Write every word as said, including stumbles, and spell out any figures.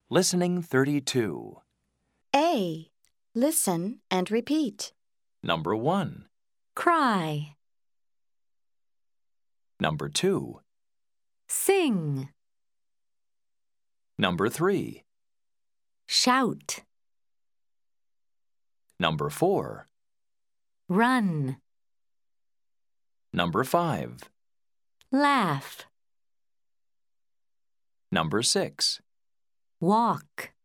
Listening thirty-two. A. Listen and repeat. Number one. Cry. Number two. Sing. Number three. Shout. Number four. Run. Number five. Laugh. Number six. Walk.